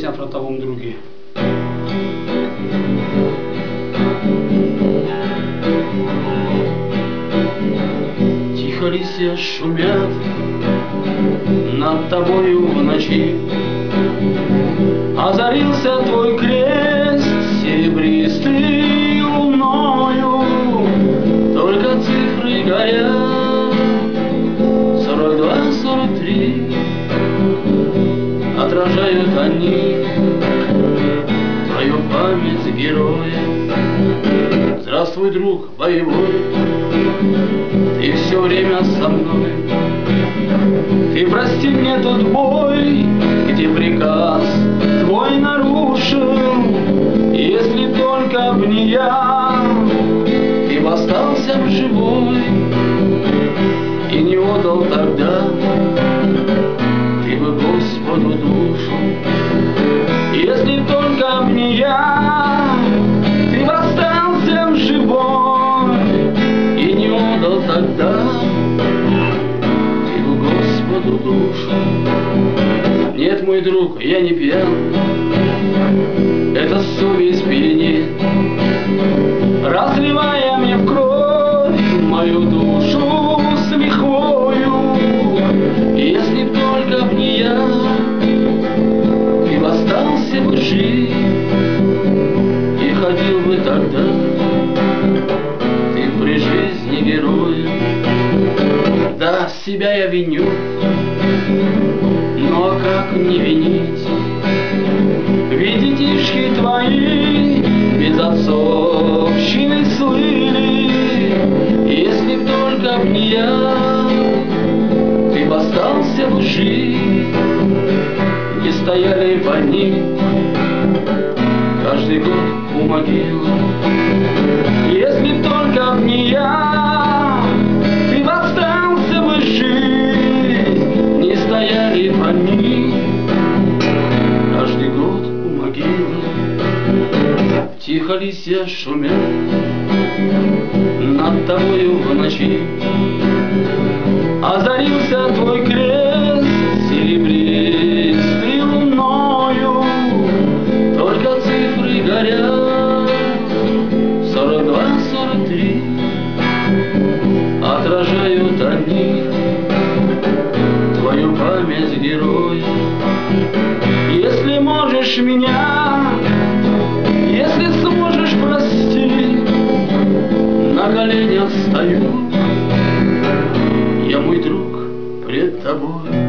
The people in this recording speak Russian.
Песня о фронтовом друге. Тихо листья шумят над тобою в ночи, озарился твой крест серебристый луною, только цифры горят 42, 43, отражают они твою память героя. Здравствуй, друг боевой, ты все время со мной. Ты прости мне тот бой, где приказ твой нарушил. Если только б не я, ты б остался б живой и не отдал тогда ты бы Господу душу. Если только б не я, ты б остался б живой и не отдал тогда душу. Нет, мой друг, я не пьян, это совесть пьянит, разливая мне в кровь мою душу с лихвою. Если б только б не я, ты б остался бы жив и ходил бы тогда ты при жизни героем. Да, себя я виню, но как не винить? Ведь детишки твои без отцовщины слыли. Если б только б не я, ты б остался бы жив. Не стояли бы они каждый год у могилы. Если б только б не я, ты б остался бы жив. Не стояли б они каждый год у могилы. Тихо листья шумят над тобою в ночи, озарился твой крест серебристый луною, только цифры горят 42, 43, отражают они твою память героя. Если можешь меня, если сможешь простить, на коленях стою, я, мой друг, пред тобой.